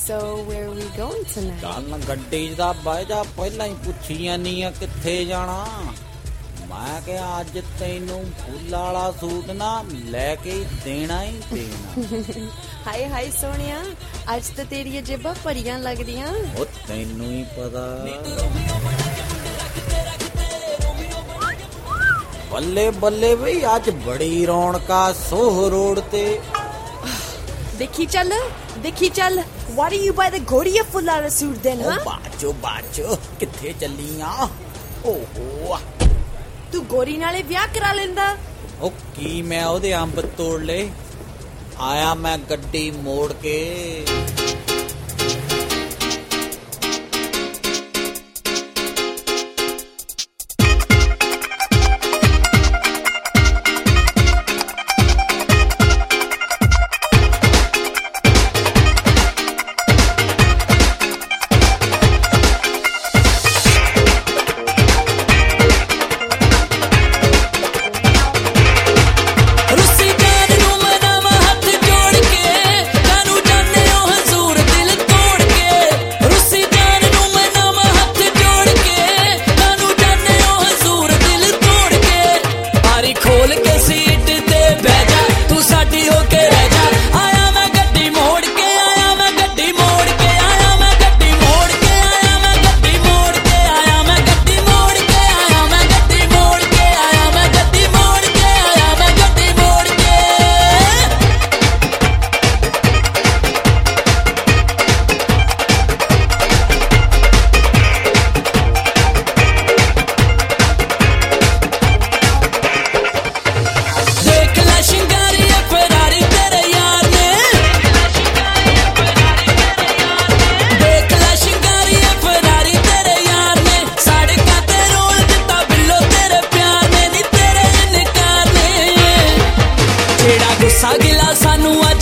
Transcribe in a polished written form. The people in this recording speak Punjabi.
So where are we going tonight? ਚੱਲ ਗੱਡੀ ਦਾ ਬਹਿ ਜਾ, ਪਹਿਲਾਂ ਹੀ ਪੁੱਛੀ ਜਾਨੀ ਆ ਕਿੱਥੇ ਜਾਣਾ। ਮੈਂ ਕਿਹਾ ਅੱਜ ਤੈਨੂੰ ਫੁੱਲਾਂ ਵਾਲਾ ਸੂਟ ਨਾ ਲੈ ਕੇ ਦੇਣਾ ਹੀ ਦੇਣਾ। ਹਾਏ ਹਾਏ ਸੋਹਣਿਆ, ਅੱਜ ਤਾਂ ਤੇਰੀਆਂ ਜੇਬਾਂ ਭਰੀਆਂ ਲੱਗਦੀਆਂ। ਉਹ ਤੈਨੂੰ ਹੀ ਪਤਾ। ਬੱਲੇ ਬੱਲੇ ਬਈ, ਅੱਜ ਬੜੀ ਰੌਣਕਾ ਸੋਹ ਰੋਡ ਤੇ। ਦੇਖੀ ਚੱਲ Why do you buy the ਗੋਰੀਆ ਫੁੱਲਾਂ ਵਾਲਾ ਸੂਟ then, huh? ਬਾਚੋ ਕਿੱਥੇ ਚੱਲੀ ਆ? ਓਹੋ, ਤੂੰ ਗੋਰੀ ਨਾਲੇ ਵਿਆਹ ਕਰਾ ਲੈਂਦਾ। ਉਹ ਕੀ ਮੈਂ ਉਹਦੇ ਅੰਬ ਤੋੜ ਲਏ? ਆਇਆ ਮੈਂ ਗੱਡੀ ਮੋੜ ਕੇ। ਗੁੱਸਾ ਗਿਲਾ ਸਾਨੂੰ